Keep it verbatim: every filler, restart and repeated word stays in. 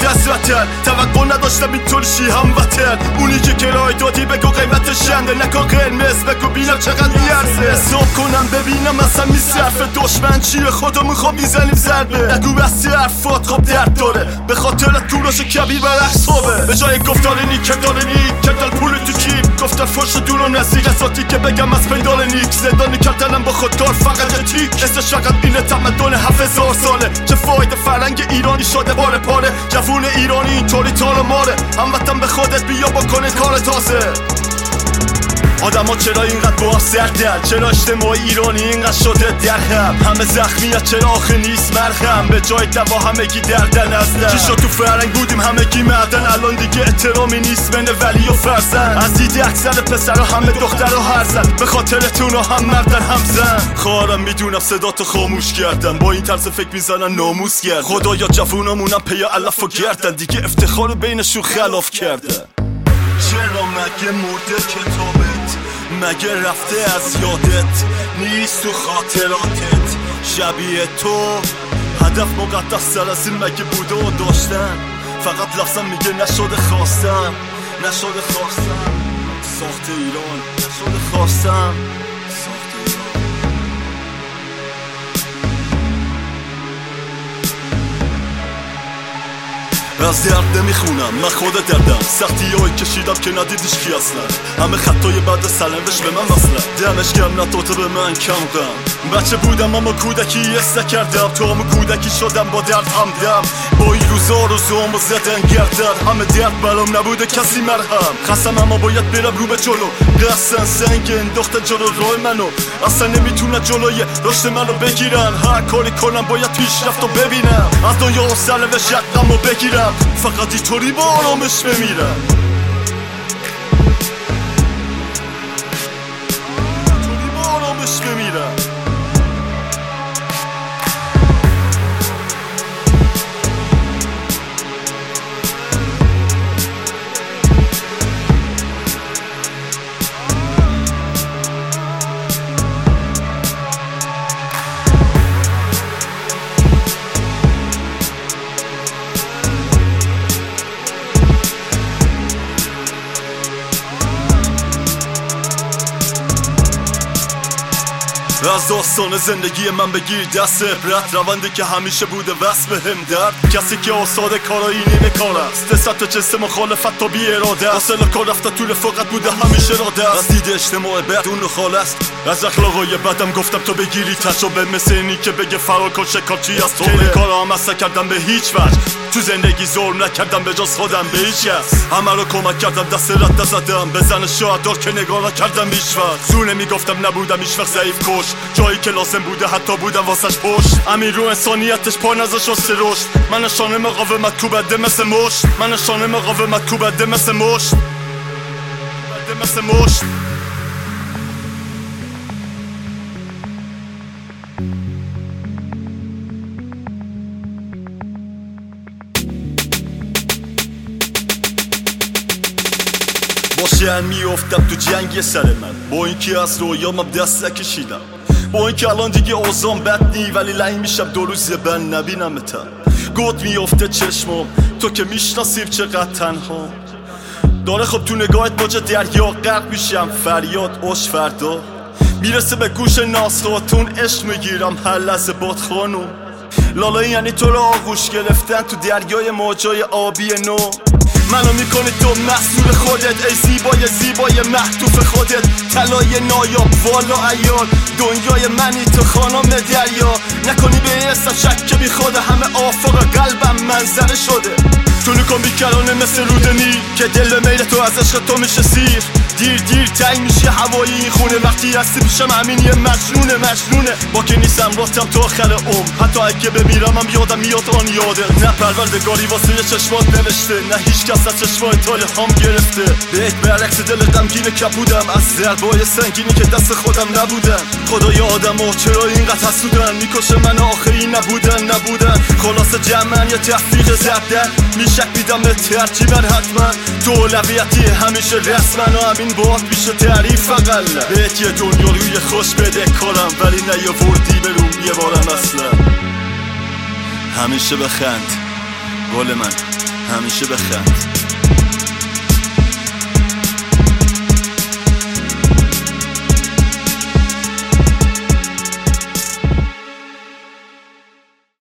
رفتی از وطن. توقع نداشتم اینطور شی هموطن. اونی که کرای دادی بگو قیمتش چنده، نکن قرمز بگو بینم چقدر میارزه. حساب کنم ببینم اصلا میصرفه. دشمن چیه خودمون خب میزنیم ضربه. نگو بستی حرفات خب درد داره، به خاطر طولش کبیر بر احسابه. به جای گفتار نیک داره نیک کردن پول تو جیب، گفتن فرش دور و نزدیک اساتی که بگم از پیدال نیک. زندانی کردنم با خودکار فقط یه تیک، اسمش فقط اینه تمدن هفت هزار ساله. چه فایده فرنگ ایرانی شده باره پاره، جوون ایرانی اینطوری تار ماره. هموطن به خودت بیا بکنه کار تازه. آدم ها چرا اینقدر با سردن؟ چرا اجتماعی ایرانی اینقدر شده درهم؟ همه زخمی ها چرا آخه نیست مرهم؟ به جای دوا همگی دردن ازدن. چیشا تو فرنگ بودیم همگی مردن، الان دیگه احترامی نیست بین ولی و فرزند. از دیدی اکثر پسر ها همه دختر و هر زن، به خاطرتون هم مردن هم زن. خواهرم میدونم صداتو خاموش کردن، با این طرز فکر میزنن ناموس گرد. خدایا جوونامونم پی علف و گردن، دیگه افتخار بینشون خلاف کردن. چرا مگه مرده کتابت؟ مگه رفته از یادت؟ نیست تو خاطراتت شبیه تو؟ هدف مقدس تر از این مگه بوده و داشتن؟ فقط لفظم میگه نشده خواستم، نشده خواستم. ساخت ایران نشده خواستم، ساخت ایران. از درد نمیخونم من خود دردم، سختی هایی کشیدم که ندیدیش کی اصلا. همه خطای بعد سلندش به من وصله، دمش گرم نداده به من کم غم. بچه بودم اما کودکی اس نکردم، تو همه کودکی شدم با درد همدم. با این روزا روزامو زدن گردن، همه درد برام نبوده کسی مرهم. خستم اما باید برم رو به جلو، قصن سنگ انداختن جلو راه منو. اصلا نمیتونن جلوی رشد منو بگیرن، هر کاری کنم باید پیشرفتو ببینم. از دنیا و سرنوشت یقمو بگیرم، فقط اینطوری با آرامش بمیرم. اینطوری با آرامش بمیرم. از داستان زندگی من بگیر دست عبرت، روندی که همیشه بوده وصل به هم درد. کسی که آساده کارایی نیمه کار است، دستت جنس مخالفت تا بی اراده است. اصلا کار رفته تو رفاقت بوده همیشه راده است. از دید اجتماع بعد اون خال است، از اخلاقای بدم گفتم تو بگیری تجربه. مثل اینی که بگه فرار کن شکارچی از تو. که کارا هم اصلا کردم به هیچ وجه، تو زندگی ظلم نکردم به جز خودم به هیچ کس. همه رو کمک کردم دست رد نزدم، به زن شهدار که نگاه نکردم هیچ وقت. زونه میگفتم نبودم هیچ وقت ضعیف کش، جایی که لازم بوده حتی بودم واسش پشت. امیر رو انسانیتش پا نذاش واسه رشد. من نشانه مقاومت تو بده مثل مشت، من نشانه مقاومت تو بده مثل مشت، بده مثل مشت. باشن میافتم تو جنگ سر من، با اینکه از رویامم دست نکشیدم. با اینکه الان دیگه اوضاعم بد نی، ولی لنگ میشم دو روز زبن نبینمتم. گوت میافته چشمم تو که میشناسیم چقدر تنها. داره خب تو نگاهت باجه دریا غرق میشم، فریاد اوش فردا میرسه به گوش ناسخاتون. عشق میگیرم هر لحظه باد خانم. لالا یعنی تو رو آغوش گرفتن تو دریای موجای آبی نو. منو میکنی تو مسئول خودت، ای زیبای زیبای محتوف خودت. طلای نایاب والا عیال، دنیای منی تو خانم دریا. نکنی به حسم شک که بی خود همه آفاق قلبم منظره شده. تو نکن بیکرانه مثل رودنی که دل میل تو از عشق تو میشه سیر. دیر دیر تنگ میشه هوایی این خونه، وقتی هستی پیشم همین یه مجنونه مجنونه. با که نیستم راتم تا آخر عمر، حتی اگه بمیرم هم یادم میاد آن یاده. نه پروردگاری واسه چشمات نوشته، نه هیچ کس از چشمای تاله هم گرفته. بهت برعکس دل غمگین کبودم از ضربای سنگینی که دست خودم نبودن. خدایا آدم‌ها چرا اینقدر حسودن، میکشه من آخری نبودن نبودن. خلاص جمعن یه تفریق زدن، میشک بیدم به ترجیبن حتما. تو اولویتی همیشه رسمن و همین باید میشه تعریف اقل. بهت یه دنیا روی خوش بده کارم، ولی نیاوردی بروم یه بارم اصلا. همیشه بخند گل من. همیشه بخند.